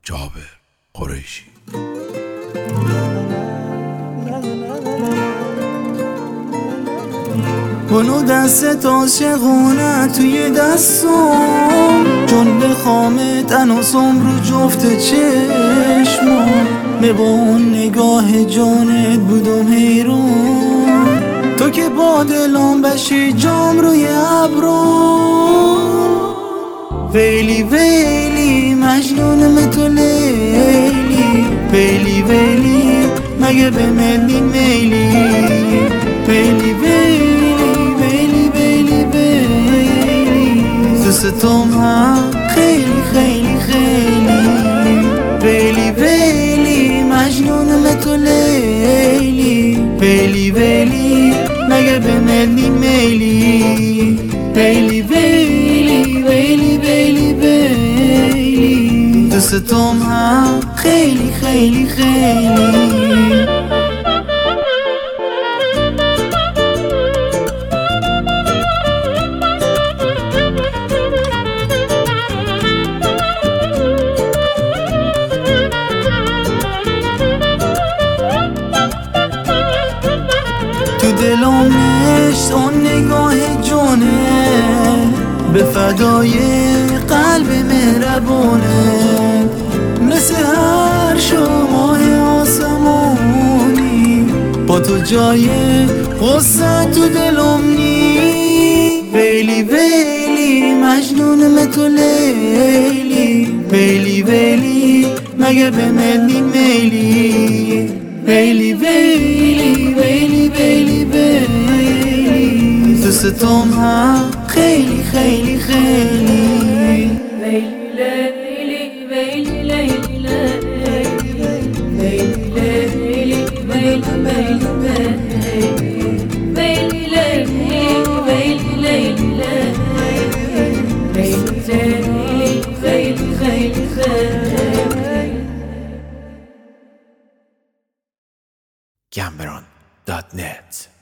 جابر قریشی. کنو دست عاشقونه توی دستم، چون بخوام تناسم رو جفت چشمم، به با اون نگاه جانت بودم حیران، تو که با دلم بشی جام روی ابرم. ویلی ویلی مجنونم تو لیلی، ویلی ویلی مگه به ملی میلی، ویلی ویلی ویلی ویلی ویلی دوستم هم خیلی خیلی خیلی، ویلی ویلی مجنونم تو لیلی، ویلی ویلی مگه به ملی میلی، ویلی ویلی ویلی ویلی ویلی دوستم هم خیلی خیلی خیلی. تو دلم نشت اون نگاه جونه، به فدای قلب مهربونه، مثل هر شمای آسمونی، با تو جای غصه تو دلم نی، ویلی ویلی مجنونم تو لیلی، ویلی ویلی مگه به ملی میلی، ویلی ویلی ویلی ویلی ویلی دوستم هم خیلی خیلی خیلی. ویلی لیلی ویلی لیلی ویلی لیلی ویلی ویلی ویلی لیلی ویلی لیلی ویلی خیلی Cameron.net